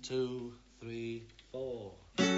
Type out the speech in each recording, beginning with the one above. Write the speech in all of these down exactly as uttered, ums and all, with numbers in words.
two, three, four.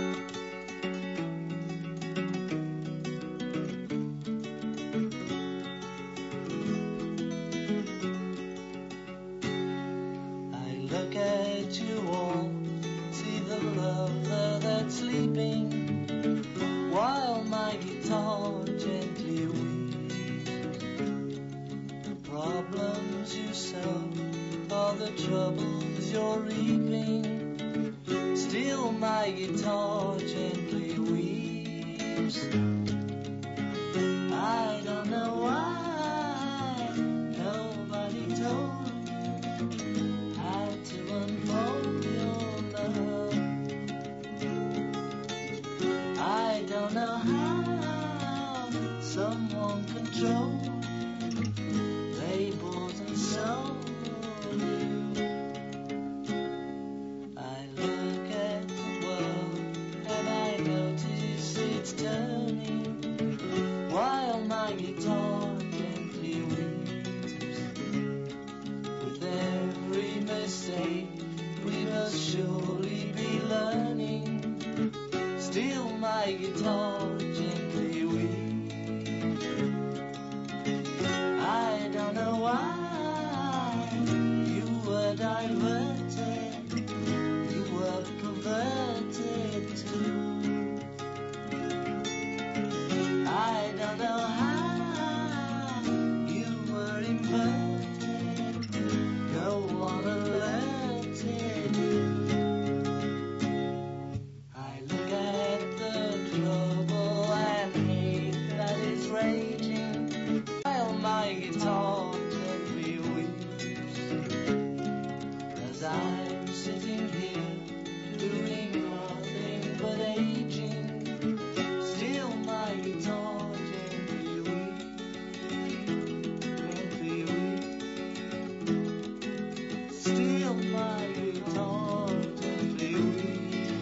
I look at you all, see the lover that's sleeping, while my guitar gently weeps. The problems you solve, all the troubles you're reaping, still my guitar gently weeps. I don't know why nobody told me how to unfold your love. I don't know how someone controls labels and so you. I look at the world and I notice it's turning, while my guitar gently weeps. With every mistake we must surely be learning, still my guitar gently weeps. I don't know why you were diverted, you were perverted too. I don't know how you were inverted, no one alerted you. I look at the trouble and hate that is raging, while my guitar gently weeps. 'Cause I'm sitting here doing nothing but aging, still my guitar gently weeps, gently weeps, still my guitar gently weeps.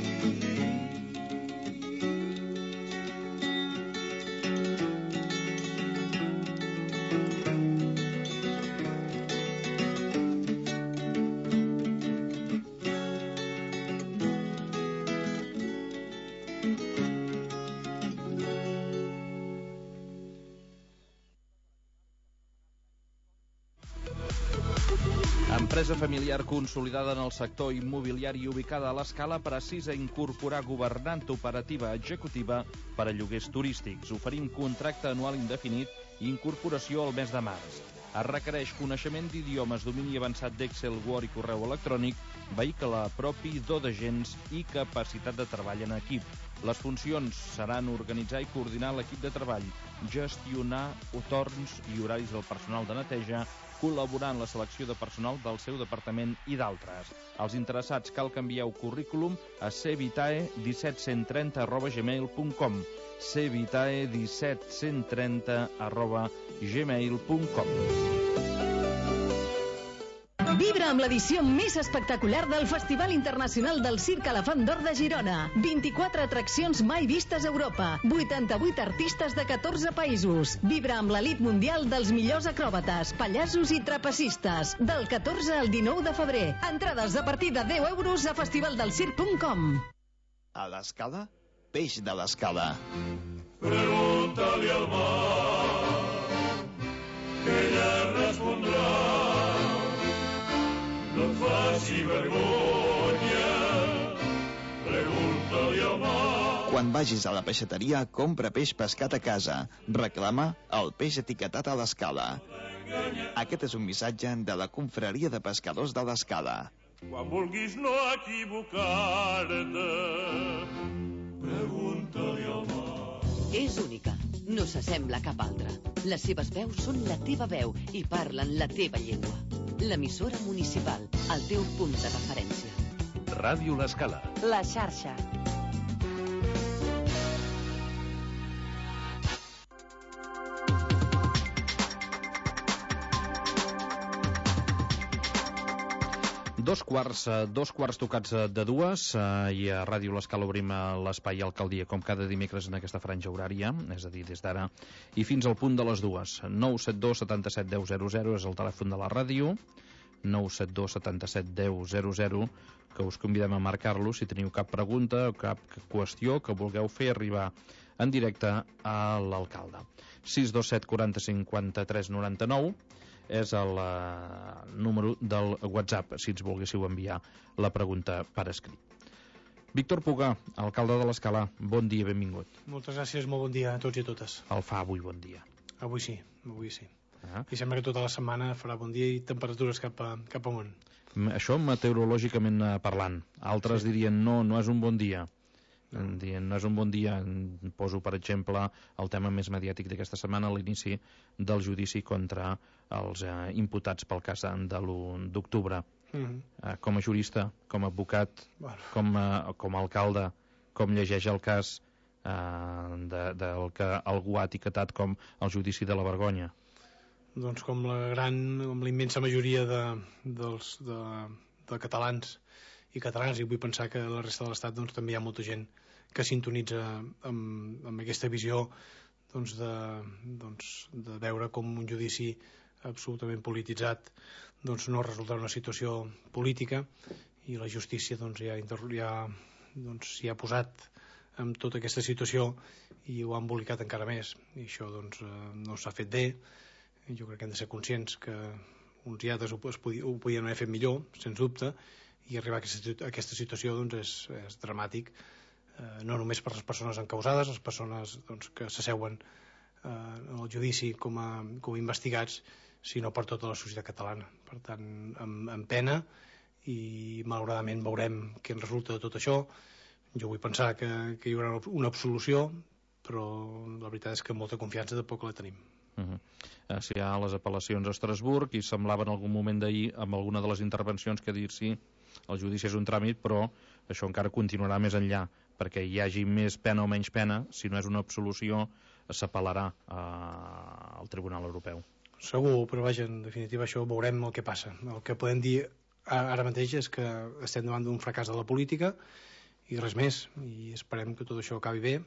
Empresa familiar consolidada en el sector immobiliari ubicada a l'Escala precisa incorporar governant operativa executiva per a lloguers turístics. Oferim contracte anual indefinit i incorporació al mes de març. Es requereix coneixement d'idiomes, domini avançat d'Excel, Word i correu electrònic, vehicle propi, do d'agents i capacitat de treball en equip. Les funcions seran organitzar i coordinar l'equip de treball, gestionar torns i horaris del personal de neteja, col·laborar en la selecció de personal del seu departament i d'altres. Els interessats cal que envieu currículum a cvitae disset cent trenta arroba gmail punt com cvitae disset cent trenta arroba gmail punt com. Vibra amb l'edició més espectacular del Festival Internacional del Circ Elefant d'Or de Girona. vint-i-quatre atraccions mai vistes a Europa. vuitanta-vuit artistes de catorze països. Vibra amb l'elit mundial dels millors acròbates, pallassos i trapecistes. Del catorze al dinou de febrer. Entrades a partir de deu euros a festivaldelcirc punt com. A l'Escala, peix de l'Escala. Pregunta-li al mar, que ella respondrà. No et faci vergonya, pregunta-li al mar. Quan vagis a la peixateria, compra peix pescat a casa. Reclama el peix etiquetat a l'Escala. Aquest és un missatge de la Confraria de Pescadors de l'Escala. Quan vulguis no equivocar-te, pregunta-li al mar. És única, no s'assembla a cap altra. Les seves veus són la teva veu i parlen la teva llengua. L'emissora municipal, el teu punt de referència. Ràdio l'Escala. La xarxa. Dos quarts, dos quarts tocats de dues, eh, i a Ràdio l'Escala obrim l'espai Alcaldia com cada dimecres en aquesta franja horària, és a dir, des d'ara i fins al punt de les dues. nou set dos setanta set deu zero zero és el telèfon de la ràdio. nou set dos setanta-set deu zero zero, que us convidem a marcar-lo si teniu cap pregunta o cap qüestió que vulgueu fer arribar en directe a l'alcalde. sis dos set quaranta-cinc cinquanta-tres noranta-nou és el uh, número del WhatsApp, si ens volguéssiu enviar la pregunta per escrit. Víctor Puga, alcalde de l'Escala, bon dia, benvingut. Moltes gràcies, molt bon dia a tots i a totes. El fa avui bon dia. Avui sí, avui sí. Ah. I sembla que tota la setmana farà bon dia i temperatures cap a, cap amunt. Això meteorològicament parlant. Altres sí. dirien no, no és un bon dia. No. Dient, no és un bon dia. Poso, per exemple, el tema més mediàtic d'aquesta setmana, l'inici del judici contra els eh, imputats pel cas de l'u d'octubre. Mm-hmm. eh, com a jurista, com a advocat, bueno. com, a, com a alcalde, com llegeix el cas eh, de, del que algú ha etiquetat com el judici de la vergonya? Doncs com la gran, com la immensa majoria de, dels, de, de catalans i catalanes, i vull pensar que a la resta de l'Estat doncs, també hi ha molta gent que sintonitza amb, amb aquesta visió doncs, de, doncs, de veure com un judici absolutament polititzat doncs, no resultarà una situació política, i la justícia doncs, ja, ja, doncs, s'hi ha posat amb tota aquesta situació i ho ha embolicat encara més, i això doncs, no s'ha fet bé. Jo crec que hem de ser conscients que uns i altres ho, podia, ho podien haver fet millor, sens dubte, i arribar a aquesta, a aquesta situació doncs, és, és dramàtic, eh, no només per les persones encausades, les persones doncs, que s'asseuen eh, en el judici com a, com a investigats, sinó per tota la societat catalana. Per tant, amb, amb pena, i malauradament veurem què en resulta de tot això. Jo vull pensar que, que hi haurà una absolució, però la veritat és que molta confiança tampoc la tenim. Uh-huh. eh, si hi ha les apel·lacions a Estrasburg, i semblava en algun moment d'ahir amb alguna de les intervencions que dir sí, el judici és un tràmit, però això encara continuarà més enllà, perquè hi hagi més pena o menys pena, si no és una absolució s'apel·larà eh, al Tribunal Europeu. Segur, però vaja, en definitiva això veurem el que passa. El que podem dir ara mateix és que estem davant d'un fracàs de la política i res més, i esperem que tot això acabi bé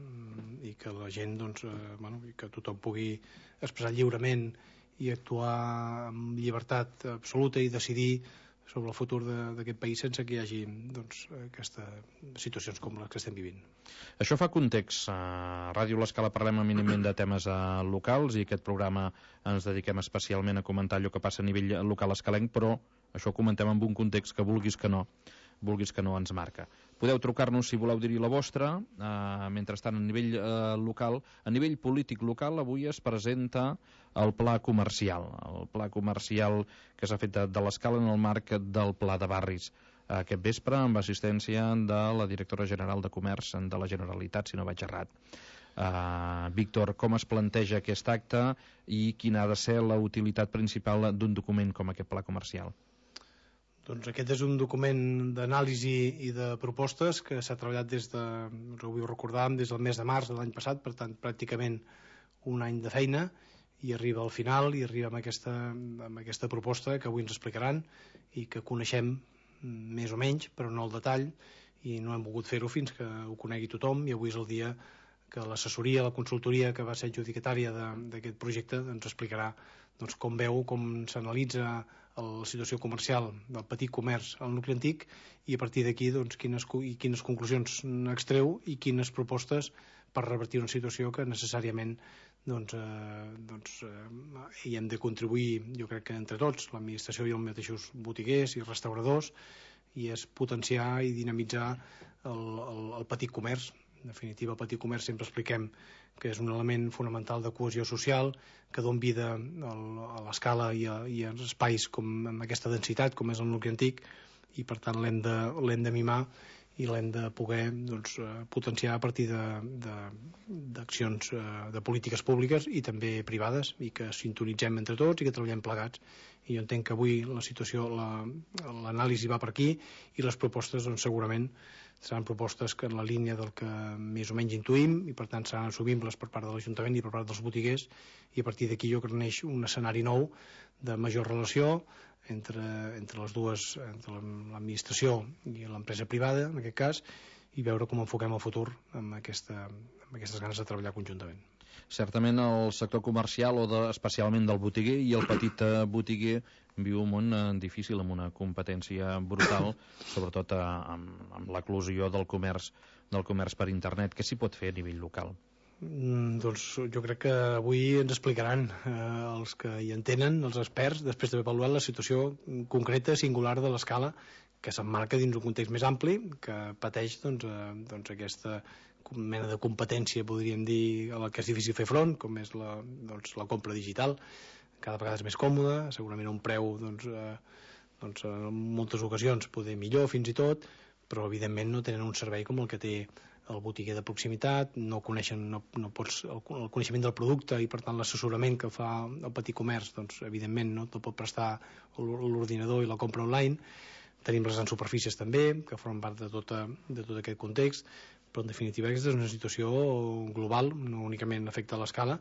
i que la gent doncs, eh, bueno, i que tothom pugui expressar lliurement i actuar amb llibertat absoluta i decidir sobre el futur d'aquest país sense que hi hagi doncs, aquestes situacions com les que estem vivint. Això fa context. A Ràdio L'Escala parlem eminentment de temes uh, locals, i aquest programa ens dediquem especialment a comentar allò que passa a nivell local escalenc, però això ho comentem en un context que vulguis que no, vulguis que no ens marca. Podeu trucar-nos si voleu dir-hi la vostra. Uh, mentrestant, a nivell uh, local, a nivell polític local, avui es presenta el pla comercial, el pla comercial que s'ha fet de, de l'Escala en el marc del pla de barris. Aquest vespre, amb assistència de la directora general de Comerç de la Generalitat, si no vaig errat. Uh, Víctor, com es planteja aquest acte i quina ha de ser la utilitat principal d'un document com aquest pla comercial? Doncs aquest és un document d'anàlisi i de propostes que s'ha treballat des de, us ho vull recordar, des del mes de març de l'any passat, per tant pràcticament un any de feina, i arriba al final i arriba amb aquesta, amb aquesta proposta que avui ens explicaran i que coneixem més o menys, però no el detall, i no hem volgut fer-ho fins que ho conegui tothom, i avui és el dia que l'assessoria, la consultoria que va ser adjudicatària d'aquest projecte ens explicarà doncs, com veu, com s'analitza la situació comercial del petit comerç al nucli antic, i a partir d'aquí doncs, quines, i quines conclusions n'extreu i quines propostes per revertir una situació que necessàriament doncs, eh, doncs, eh, hi hem de contribuir, jo crec que entre tots, l'administració i els mateixos botiguers i restauradors, i és potenciar i dinamitzar el, el, el petit comerç. En definitiva, el petit comerç sempre expliquem que és un element fonamental de cohesió social, que dona vida a l'escala i, a, i als espais com, amb aquesta densitat, com és el nucli antic, i per tant l'hem de, l'hem de mimar i l'hem de poder doncs, potenciar a partir d'accions de, de, de polítiques públiques i també privades, i que sintonitzem entre tots i que treballem plegats. I jo entenc que avui la situació, l'anàlisi la, va per aquí, i les propostes doncs, segurament seran propostes que en la línia del que més o menys intuïm, i per tant seran assumibles per part de l'Ajuntament i per part dels botiguers, i a partir d'aquí jo crec que neix un escenari nou de major relació entre, entre les dues, entre l'administració i l'empresa privada, en aquest cas, i veure com enfoquem el futur amb, aquesta, amb aquestes ganes de treballar conjuntament. Certament el sector comercial, o de, especialment del botiguer i el petit eh, botiguer, viu un món eh, difícil, amb una competència brutal, sobretot eh, amb, amb l'eclosió del comerç, del comerç per internet. Què s'hi pot fer a nivell local? Mm, doncs jo crec que avui ens explicaran eh, els que hi entenen, els experts, després d'haver avaluat la situació concreta, singular de l'Escala, que s'emmarca dins un context més ampli, que pateix doncs, eh, doncs aquesta mena de competència, podríem dir, a la que és difícil fer front, com és la, doncs, la compra digital. Cada vegada és més còmoda, segurament a un preu doncs, eh, doncs, en moltes ocasions poder millor fins i tot, però evidentment no tenen un servei com el que té el botiguer de proximitat, no coneixen no, no pots, el, el coneixement del producte i per tant l'assessorament que fa el petit comerç, doncs evidentment no te'l pot prestar l'ordinador i la compra online. Tenim les grans superfícies també, que formen part de, tota, de tot aquest context, però en definitiva aquesta és una situació global, no únicament afecta a l'Escala,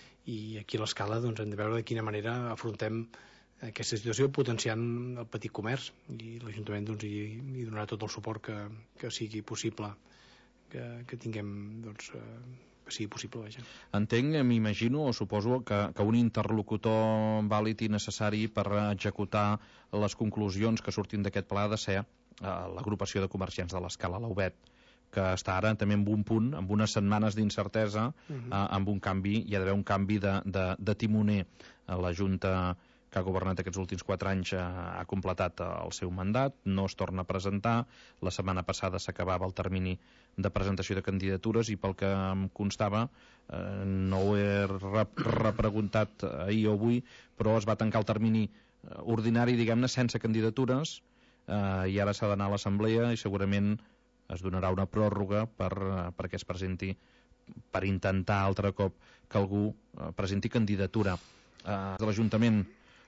i aquí a l'Escala doncs, hem de veure de quina manera afrontem aquesta situació potenciant el petit comerç, i l'Ajuntament doncs, hi, hi donarà tot el suport que, que sigui possible que, que tinguem doncs, que sigui possible. Vaja. Entenc, m'imagino o suposo que, que un interlocutor vàlid i necessari per executar les conclusions que surtin d'aquest pla ha de ser eh, l'agrupació de comerciants de l'Escala, l'A U B E T, que està ara també en un punt, amb unes setmanes d'incertesa, uh -huh. eh, amb un canvi, hi ha d'haver un canvi de, de, de timoner. La Junta que ha governat aquests últims quatre anys ha completat el seu mandat, no es torna a presentar. La setmana passada s'acabava el termini de presentació de candidatures i pel que em constava, eh, no ho he repreguntat ahir o avui, però es va tancar el termini ordinari, diguem-ne, sense candidatures, eh, i ara s'ha d'anar a l'assemblea i segurament es donarà una pròrroga per, perquè es presenti, per intentar altre cop que algú presenti candidatura. Eh, de l'Ajuntament,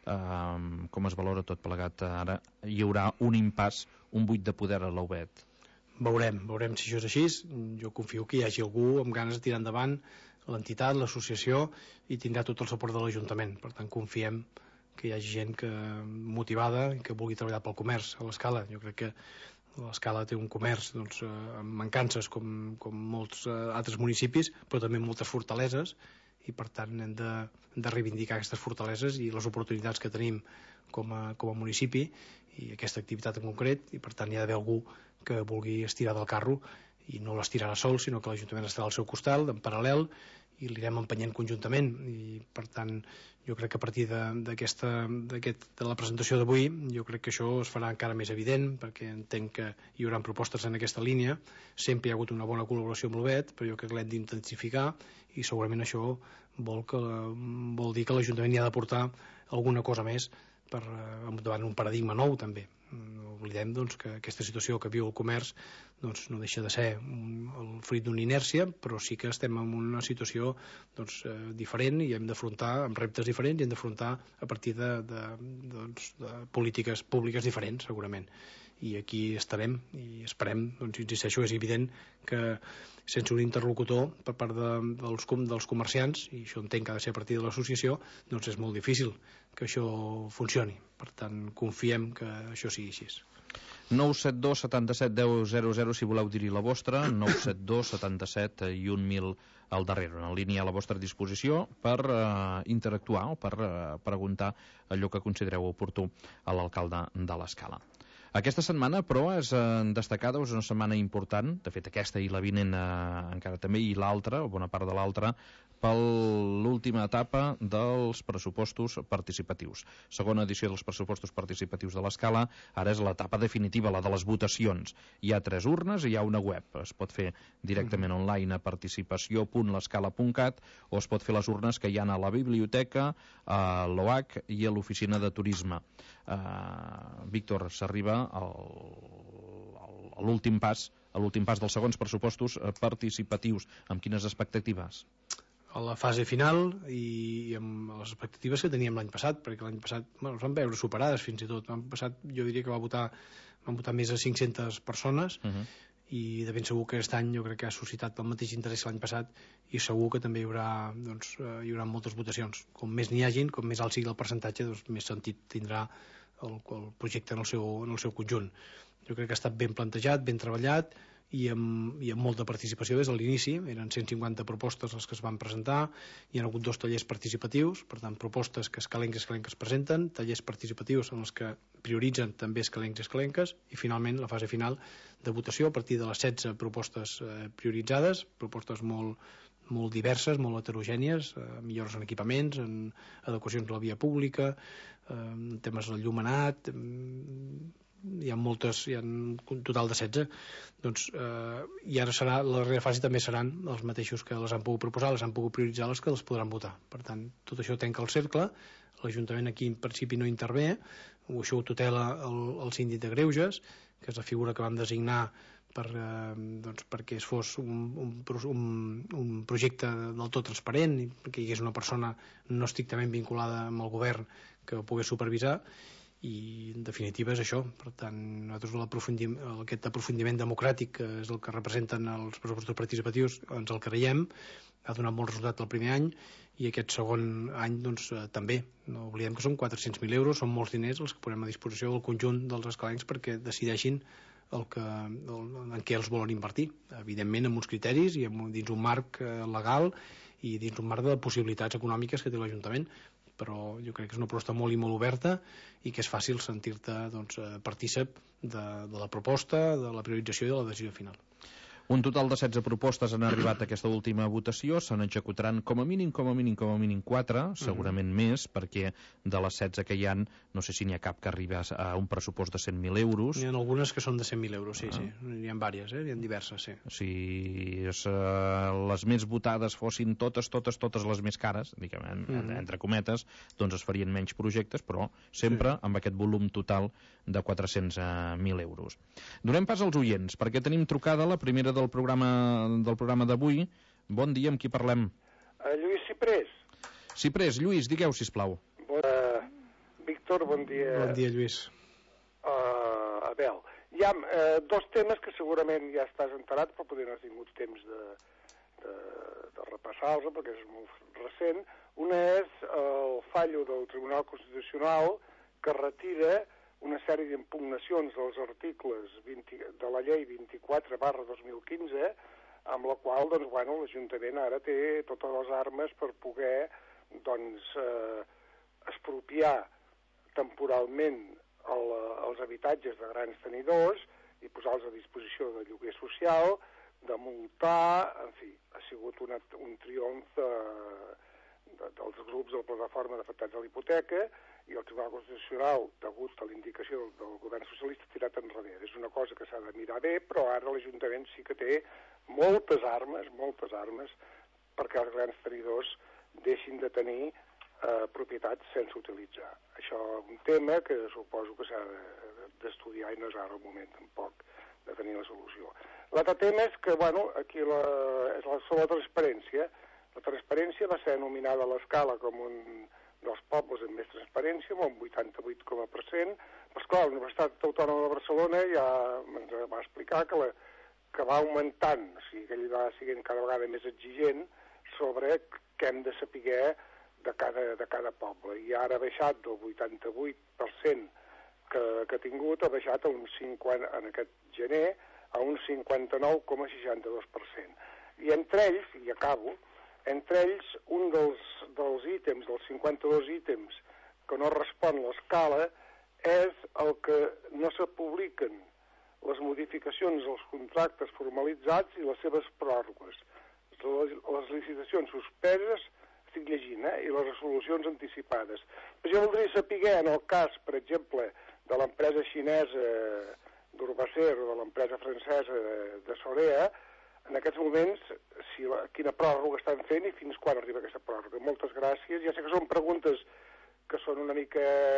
Uh, com es valora tot plegat? Ara hi haurà un impàs, un buit de poder a l'A U B E T. Veurem, veurem si això és així. Jo confio que hi hagi algú amb ganes de tirar endavant l'entitat, l'associació, i tindrà tot el suport de l'Ajuntament. Per tant, confiem que hi hagi gent que, motivada i que vulgui treballar pel comerç a l'Escala. Jo crec que l'Escala té un comerç doncs, amb mancances com, com molts altres municipis, però també moltes fortaleses, i per tant hem de, de reivindicar aquestes fortaleses i les oportunitats que tenim com a, com a municipi i aquesta activitat en concret, i per tant hi ha d'haver algú que vulgui estirar del carro, i no l'estirarà sol, sinó que l'Ajuntament estarà al seu costat, en paral·lel, i l'irem empenyent conjuntament. I per tant jo crec que a partir d'aquesta de la presentació d'avui jo crec que això es farà encara més evident, perquè entenc que hi haurà propostes en aquesta línia. Sempre hi ha hagut una bona col·laboració amb l'U B E T, però jo crec que l'hem d'intensificar, i segurament això vol, que, vol dir que l'Ajuntament hi ha d'aportar alguna cosa més per, davant un paradigma nou també. No oblidem doncs, que aquesta situació que viu el comerç doncs, no deixa de ser un, el fruit d'una inèrcia, però sí que estem en una situació doncs, eh, diferent, i hem d'afrontar amb reptes diferents, i hem d'afrontar a partir de, de, doncs, de polítiques públiques diferents segurament. I aquí estarem i esperem, doncs insisteixo, és evident que sense un interlocutor per part de, dels, dels comerciants, i això entenc que ha de ser a partir de l'associació, doncs és molt difícil que això funcioni. Per tant, confiem que això sigui així. nou set dos setanta-set deu zero zero si voleu dir-hi la vostra, nou set dos setanta-set i un mil al darrere, en línia a la vostra disposició per eh, interactuar o per eh, preguntar allò que considereu oportú a l'alcalde de l'Escala. Aquesta setmana, però, és eh, destacada, és una setmana important, de fet aquesta i la vinent eh, encara també, i l'altra, o bona part de l'altra, per l'última etapa dels pressupostos participatius. Segona edició dels pressupostos participatius de l'Escala, ara és l'etapa definitiva, la de les votacions. Hi ha tres urnes i hi ha una web. Es pot fer directament online a participació punt l'escala punt cat, o es pot fer les urnes que hi ha a la biblioteca, a l'O H i a l'oficina de turisme. Uh, Víctor, s'arriba a l'últim pas, a l'últim pas dels segons pressupostos participatius. Amb quines expectatives? A la fase final i amb les expectatives que teníem l'any passat, perquè l'any passat bueno, es van veure superades fins i tot. L'any passat jo diria que va votar, van votar més de cinc-centes persones, uh -huh. i de ben segur que aquest any jo crec que ha suscitat el mateix interès que l'any passat, i segur que també hi haurà, doncs, hi haurà moltes votacions. Com més n'hi hagin, com més alt sigui el percentatge, doncs més sentit tindrà el, el projecte en el, seu, en el seu conjunt. Jo crec que ha estat ben plantejat, ben treballat, i amb, i amb molta participació des de l'inici. Eren cent cinquanta propostes les que es van presentar, hi ha hagut dos tallers participatius, per tant propostes que escalencs i escalenques presenten, tallers participatius en els que prioritzen també escalencs i escalenques, i finalment la fase final de votació a partir de les setze propostes eh, prioritzades, propostes molt, molt diverses, molt heterogènies, eh, millores en equipaments, en adequacions a la via pública, eh, en temes del llumenat, eh, hi ha moltes, hi ha un total de setze, doncs, eh, i ara serà, la darrera fase també seran els mateixos que les han pogut proposar, les han pogut prioritzar, les que les podran votar. Per tant, tot això tanca el cercle, l'Ajuntament aquí en principi no intervé, o això ho tutela el, el síndic de Greuges, que és la figura que vam designar per, eh, doncs, perquè es fos un, un, un, un projecte del tot transparent i que hi hagués una persona no estrictament vinculada amb el govern que ho pogués supervisar, i en definitiva és això. Per tant, nosaltres l'aprofundim, aquest aprofundiment democràtic, que és el que representen els pressupostos participatius, ens el creiem, ha donat molt resultat el primer any, i aquest segon any doncs, eh, també. No oblidem que són quatre-cents mil euros, són molts diners els que posem a disposició del conjunt dels escalencs perquè decideixin el que, el, en què els volen invertir, evidentment amb uns criteris i amb, dins un marc eh, legal i dins un marc de possibilitats econòmiques que té l'Ajuntament, però jo crec que és una proposta molt i molt oberta i que és fàcil sentir-te doncs, partícip de, de la proposta, de la priorització i de la decisió final. Un total de setze propostes han arribat a aquesta última votació, se n'executaran com a mínim, com a mínim, com a mínim quatre, segurament uh-huh. més, perquè de les setze que hi ha, no sé si n'hi ha cap que arriba a un pressupost de cent mil euros. N'hi ha algunes que són de cent mil euros, sí, uh-huh. sí. N'hi ha diverses, eh? N'hi ha diverses, sí. Si es, uh, les més votades fossin totes, totes, totes les més cares, diguem, en, uh-huh. entre cometes, doncs es farien menys projectes, però sempre sí. amb aquest volum total de quatre-cents mil euros. Donem pas als oients, perquè tenim trucada la primera del programa del programa d'avui. Bon dia, amb qui parlem? Uh, Lluís Ciprés. Ciprés, Lluís, digueu, sisplau. Bon, uh, Víctor, bon dia. Bon dia, Lluís. Uh, Abel, hi ha uh, dos temes que segurament ja estàs enterat, però potser no has tingut temps de, de, de repassar-los, perquè és molt recent. Una és el fallo del Tribunal Constitucional que retira una sèrie d'impugnacions dels articles vint, de la llei vint-i-quatre barra dos mil quinze, amb la qual doncs, bueno, l'Ajuntament ara té totes les armes per poder doncs, eh, expropiar temporalment el, els habitatges de grans tenidors i posar-los a disposició de lloguer social, de multar, en fi, ha sigut una, un triomf de, de, dels grups de la plataforma d'afectats a l'hipoteca, i el Tribunal Constitucional, degut a l'indicació del, del govern socialista, ha tirat enrere. És una cosa que s'ha de mirar bé, però ara l'Ajuntament sí que té moltes armes, moltes armes, perquè els grans tenidors deixin de tenir eh, propietats sense utilitzar. Això és un tema que suposo que s'ha d'estudiar i no és ara el moment tampoc de tenir la solució. L'altre tema és que, bueno, aquí la, és la, sobre la transparència. La transparència va ser nominada a l'Escala com un dels pobles amb més transparència, amb un vuitanta-vuit coma per cent, però esclar, la Universitat Autònoma de Barcelona ja ens va explicar que, la, que va augmentant, o sigui, que ell va sent cada vegada més exigent sobre què hem de saber de cada, de cada poble, i ara ha baixat del vuitanta-vuit per cent que, que ha tingut, ha baixat a un cinquanta, en aquest gener a un cinquanta-nou coma seixanta-dos per cent. I entre ells, i acabo, entre ells, un dels, dels ítems, dels cinquanta-dos ítems que no respon a l'escala, és el que no se publiquen les modificacions als contractes formalitzats i les seves pròrrogues. Les, les licitacions suspeses, estic llegint, eh, i les resolucions anticipades. Però jo voldria saber, en el cas, per exemple, de l'empresa xinesa d'Urbacer o de l'empresa francesa de, de Sorea, en aquests moments, si la, quina pròrroga estan fent i fins quan arriba aquesta pròrroga. Moltes gràcies. Ja sé que són preguntes que són una mica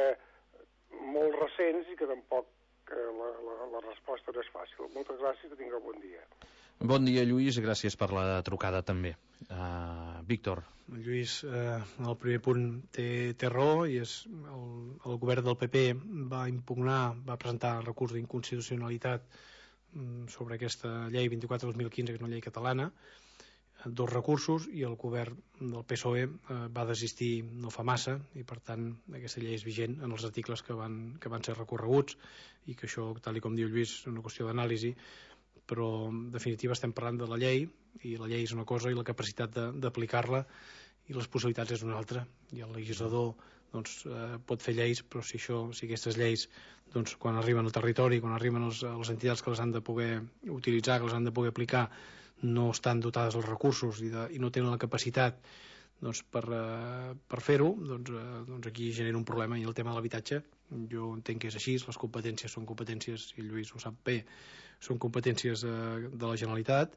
molt recents i que tampoc eh, la, la, la resposta no és fàcil. Moltes gràcies i que tingueu bon dia. Bon dia, Lluís. Gràcies per la trucada també. Uh, Víctor. Lluís, eh, el primer punt té, té raó, i és el, el govern del P P va impugnar, va presentar recurs d'inconstitucionalitat sobre aquesta llei vint-i-quatre dos mil quinze, que és una llei catalana, dos recursos, i el govern del P S O E eh, va desistir no fa massa, i per tant aquesta llei és vigent en els articles que van, que van ser recorreguts, i que això, tal com diu Lluís, és una qüestió d'anàlisi, però en definitiva estem parlant de la llei, i la llei és una cosa i la capacitat d'aplicar-la i les possibilitats és una altra, i el legislador doncs, eh, pot fer lleis, però si, això, si aquestes lleis doncs, quan arriben al territori, quan arriben els, les entitats que les han de poder utilitzar, que les han de poder aplicar, no estan dotades dels recursos i, de, i no tenen la capacitat doncs, per, eh, per fer-ho, doncs, eh, doncs aquí genera un problema. I el tema de l'habitatge, jo entenc que és així, les competències són competències, i el Lluís ho sap bé, són competències eh, de la Generalitat.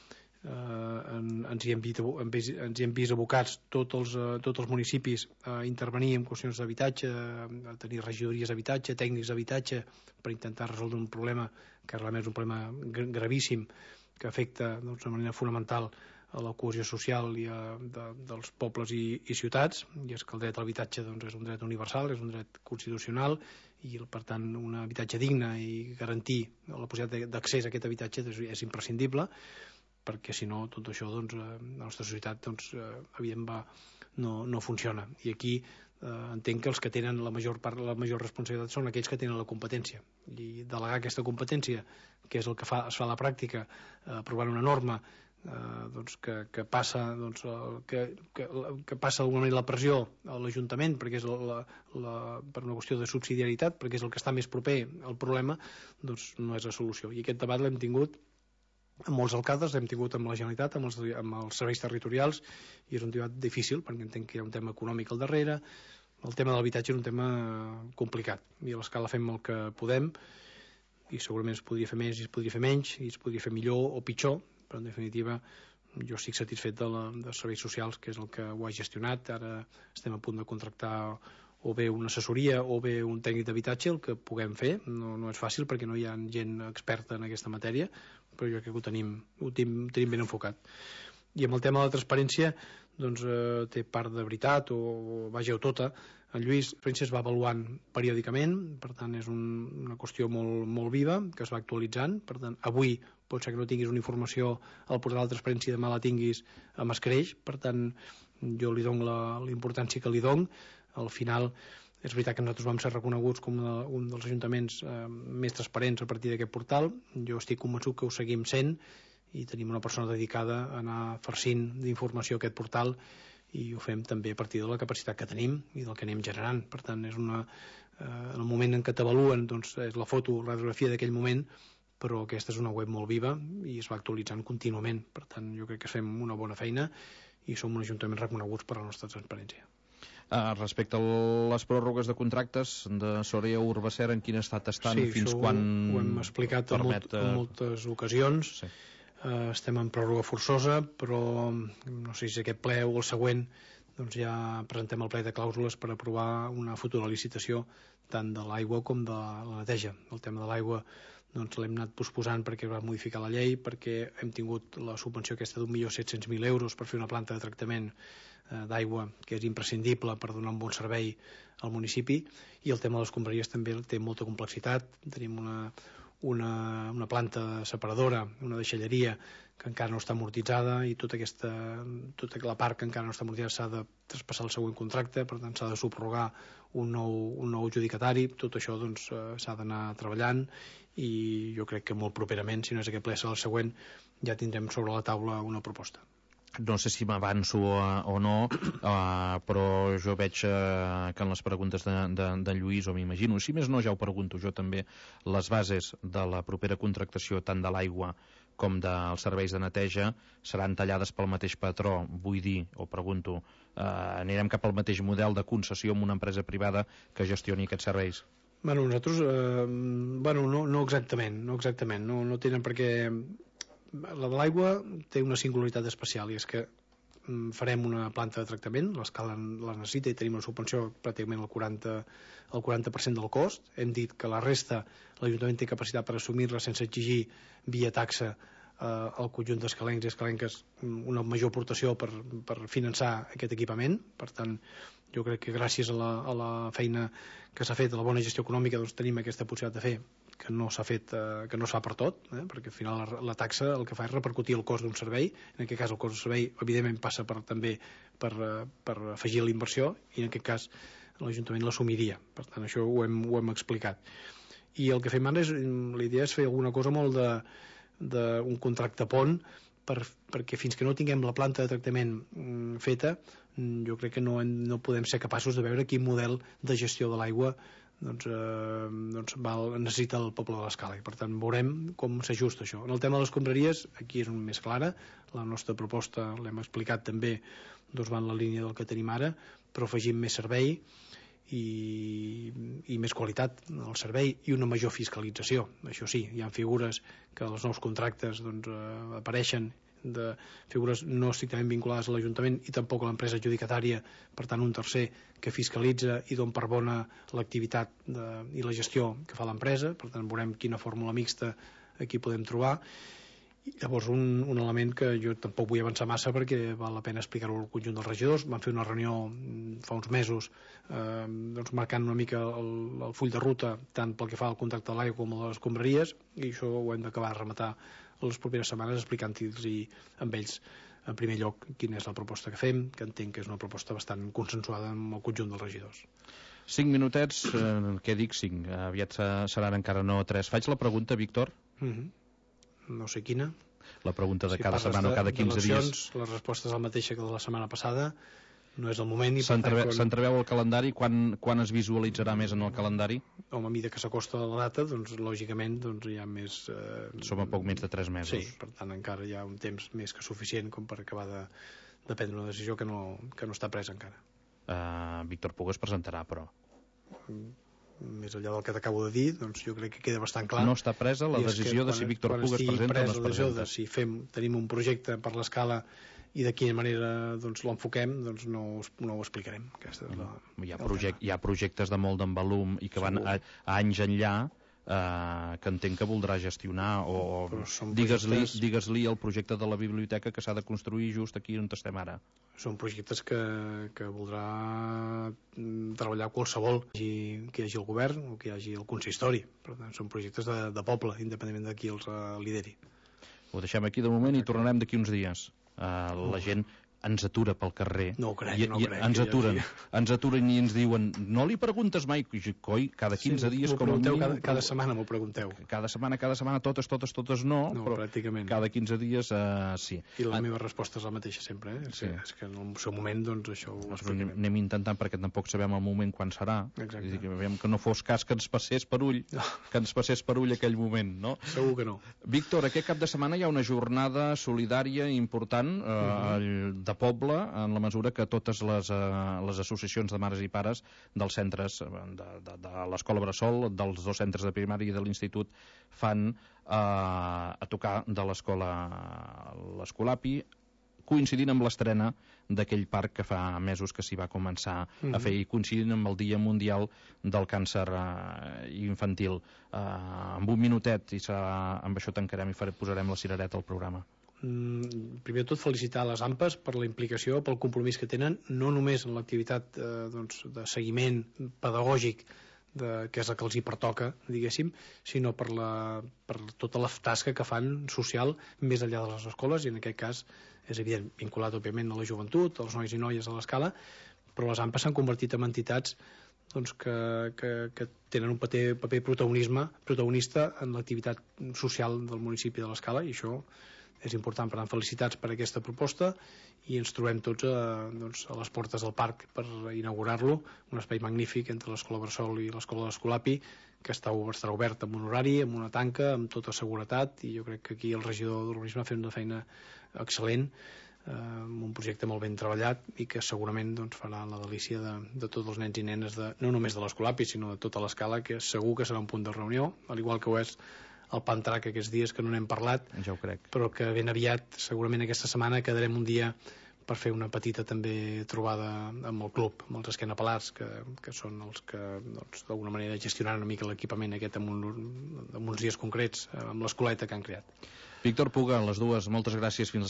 Eh, en, ens, hi hem vist, ens hi hem vist abocats tots els, eh, tots els municipis a intervenir en qüestions d'habitatge, a tenir regidories d'habitatge, tècnics d'habitatge, per intentar resoldre un problema que realment és un problema gravíssim que afecta doncs, de manera fonamental a la cohesió social i a, de, dels pobles i, i ciutats, i és que el dret a l'habitatge doncs, és un dret universal, és un dret constitucional, i per tant un habitatge digne i garantir la possibilitat d'accés a aquest habitatge és, és imprescindible, perquè si no tot això doncs, la nostra societat doncs, evident va, no, no funciona. I aquí eh, entenc que els que tenen la major part, la major responsabilitat són aquells que tenen la competència, i delegar aquesta competència, que és el que fa, es fa a la pràctica eh, aprovant una norma eh, doncs que, que passa doncs, que, que, que passa d'alguna manera la pressió a l'Ajuntament perquè és la, la, per una qüestió de subsidiarietat, perquè és el que està més proper al problema, doncs no és la solució. I aquest debat l'hem tingut amb molts alcaldes, l'hem tingut amb la Generalitat, amb els, amb els serveis territorials, i és un debat difícil perquè entenc que hi ha un tema econòmic al darrere. El tema de l'habitatge és un tema complicat i a l'escala fem el que podem, i segurament es podria fer més i es podria fer menys i es podria fer millor o pitjor, però en definitiva jo estic satisfet de la, dels serveis socials, que és el que ho ha gestionat. Ara estem a punt de contractar o bé una assessoria o bé un tècnic d'habitatge, el que puguem fer. No, no és fàcil perquè no hi ha gent experta en aquesta matèria, però jo crec que ho tenim, ho tenim, tenim ben enfocat. I amb el tema de la transparència doncs, eh, té part de veritat o, o vaja, o tota. En Lluís Príncep es va avaluant periòdicament, per tant és un, una qüestió molt, molt viva, que es va actualitzant. Per tant, avui pot ser que no tinguis una informació al portal de transparència i demà la tinguis amb escreix, per tant jo li dono la, la importància que li dono. Al final és veritat que nosaltres vam ser reconeguts com una, un dels ajuntaments eh, més transparents a partir d'aquest portal. Jo estic convençut que ho seguim sent i tenim una persona dedicada a anar farcint d'informació aquest portal, i ho fem també a partir de la capacitat que tenim i del que anem generant. Per tant, és una, eh, en el moment en què t'avaluen doncs, és la foto, la radiografia d'aquell moment, però aquesta és una web molt viva i es va actualitzant contínuament. Per tant, jo crec que fem una bona feina i som un ajuntament reconeguts per la nostra transparència. Uh, respecte a les pròrrogues de contractes de Soria Urbacer, en quin estat estan? Sí, fins quan ho hem explicat en, molt, en moltes ocasions. Sí. Uh, estem en pròrroga forçosa, però no sé si aquest ple o el següent doncs ja presentem el ple de clàusules per aprovar una futura licitació tant de l'aigua com de la neteja. El tema de l'aigua doncs, l'hem anat posposant perquè es va modificar la llei, perquè hem tingut la subvenció aquesta d'un milió set-cents mil euros per fer una planta de tractament eh, d'aigua que és imprescindible per donar un bon servei al municipi, i el tema de les escombraries també té molta complexitat. Tenim una Una, una planta separadora, una deixalleria que encara no està amortitzada, i tota aquesta tota la part que encara no està amortitzada s'ha de traspassar el següent contracte, per tant s'ha de subrogar un nou, un nou adjudicatari. Tot això doncs, s'ha d'anar treballant, i jo crec que molt properament, si no és aquest ple serà el següent, ja tindrem sobre la taula una proposta. No sé si m'avanço o no, uh, però jo veig uh, que en les preguntes de, de, de Lluís, o m'imagino, si més no ja ho pregunto jo també, les bases de la propera contractació tant de l'aigua com dels serveis de neteja seran tallades pel mateix patró. Vull dir, o pregunto, uh, anirem cap al mateix model de concessió amb una empresa privada que gestioni aquests serveis? Bueno, nosaltres, eh, bueno, no, no exactament, no exactament, no, no tenen per què. La de l'aigua té una singularitat especial, i és que farem una planta de tractament, l'escala la necessita i tenim una subvenció pràcticament el quaranta, el quaranta per cent del cost. Hem dit que la resta l'Ajuntament té capacitat per assumir-la sense exigir via taxa eh, al conjunt d'escalencs i escalenques una major aportació per, per finançar aquest equipament. Per tant, jo crec que gràcies a la, a la feina que s'ha fet, a la bona gestió econòmica, doncs tenim aquesta possibilitat de fer, que no s'ha fet, eh, que no es fa per tot, eh, perquè al final la, la taxa el que fa és repercutir el cost d'un servei. En aquest cas el cost del servei evidentment passa per, també per, per afegir la inversió, i en aquest cas l'Ajuntament l'assumiria. Per tant, això ho hem, ho hem explicat. I el que fem ara és, la idea és fer alguna cosa molt de d'un contracte pont per, perquè fins que no tinguem la planta de tractament mm, feta, mm, jo crec que no, no podem ser capaços de veure quin model de gestió de l'aigua doncs, eh, doncs val, necessita el poble de l'Escala, i per tant veurem com s'ajusta això. En el tema de les escombraries, aquí és més clara, la nostra proposta, l'hem explicat també, doncs va en la línia del que tenim ara, però afegim més servei i, i més qualitat al servei i una major fiscalització. Això sí, hi ha figures que els nous contractes doncs, eh, apareixen de figures no estrictament vinculades a l'Ajuntament i tampoc a l'empresa adjudicatària, per tant un tercer que fiscalitza i don per bona l'activitat de, i la gestió que fa l'empresa. Per tant veurem quina fórmula mixta aquí podem trobar. I llavors un, un element que jo tampoc vull avançar massa perquè val la pena explicar-ho al conjunt dels regidors. Vam fer una reunió fa uns mesos eh, doncs marcant una mica el, el full de ruta tant pel que fa al contracte de l'aigua com a les escombraries, i això ho hem d'acabar de rematar les properes setmanes explicant-los amb ells en primer lloc quina és la proposta que fem, que entenc que és una proposta bastant consensuada amb el conjunt dels regidors. Cinc minutets, eh, què dic cinc? Aviat seran encara no tres. Faig la pregunta, Víctor? Mm-hmm. No sé quina. La pregunta de si cada setmana o cada quinze dies. La resposta és la mateixa que de la setmana passada. No és el moment. S'entreveu el calendari? Quan, quan es visualitzarà més en el calendari? Home, a mesura que s'acosta la data, doncs lògicament doncs, hi ha més... Eh... Som a poc menys de tres mesos. Sí, per tant encara hi ha un temps més que suficient com per acabar de, de prendre una decisió que no, que no està presa encara. Uh, Víctor Puga es presentarà, però... Més enllà del que t'acabo de dir, doncs jo crec que queda bastant clar. No està presa la decisió de si Víctor Puga es presenta o no es presenta. De si fem, tenim un projecte per l'Escala i de quina manera doncs, l'enfoquem, doncs no, no ho explicarem. Aquesta és la, hi, ha project, hi ha projectes de molt d'en volum i que van a, a anys enllà eh, que entenc que voldrà gestionar o digues-li projectes... digues-li el projecte de la biblioteca que s'ha de construir just aquí on estem ara. Són projectes que, que voldrà treballar qualsevol que hi, que hi hagi el govern o que hi hagi el consistori. Per tant, són projectes de, de poble, independentment de qui els uh, lideri. Ho deixem aquí de moment i tornarem d'aquí uns dies. Uh, la gent ens atura pel carrer. No ho crec, i, no ho crec. Ens aturen, ens aturen i ens diuen no li preguntes mai, coi, cada quinze sí, dies com a mínim... Cada, cada setmana m'ho pregunteu. Cada setmana, cada setmana, totes, totes, totes no, no però pràcticament. Cada quinze dies uh, sí. I la ah, meva resposta és la mateixa sempre, eh? Sí. És que en el seu moment, doncs, això ho explicarem. Anem intentant perquè tampoc sabem el moment quan serà. Exacte. Que, que no fos cas que ens passés per ull, no. que ens passés per ull aquell moment, no? Segur que no. Víctor, aquest cap de setmana hi ha una jornada solidària important uh, uh-huh. de poble, en la mesura que totes les, uh, les associacions de mares i pares dels centres de, de, de l'escola Bressol, dels dos centres de primària i de l'institut fan uh, a tocar de l'escola l'Escolapi, coincidint amb l'estrena d'aquell parc que fa mesos que s'hi va començar mm-hmm. a fer i coincidint amb el Dia Mundial del Càncer uh, Infantil. Uh, amb un minutet, i serà, amb això tancarem i faré, posarem la cirereta al programa. Primer de tot felicitar les AMPAs per la implicació, pel compromís que tenen, no només en l'activitat eh, doncs, de seguiment pedagògic de, que és el que els hi pertoca, diguéssim, sinó per, la, per tota la tasca que fan social més enllà de les escoles, i en aquest cas és evident, vinculat òbviament a la joventut, als nois i noies a l'escala, però les AMPAs s'han convertit en entitats doncs, que, que, que tenen un paper, paper protagonisme, protagonista en l'activitat social del municipi de l'Escala, i això és important. Per tant, felicitats per aquesta proposta i ens trobem tots a, doncs, a les portes del parc per inaugurar-lo, un espai magnífic entre l'Escola Bressol i l'Escola de l'Escolapi, que està, estarà obert amb un horari, amb una tanca, amb tota seguretat, i jo crec que aquí el regidor d'Urbanisme ha fet una feina excel·lent, eh, amb un projecte molt ben treballat i que segurament doncs, farà la delícia de, de tots els nens i nenes, de, no només de l'Escolapi, sinó de tota l'Escala, que segur que serà un punt de reunió, al igual que ho és el Pantrac aquests dies que no n'hem parlat, ja ho crec. Però que ben aviat, segurament aquesta setmana, quedarem un dia per fer una petita també trobada amb el club, amb els esquenapalats, que, que són els que doncs, d'alguna manera gestionaran una mica l'equipament aquest en, un, en uns dies concrets, amb l'escoleta que han creat. Víctor Puga, les dues, moltes gràcies, fins la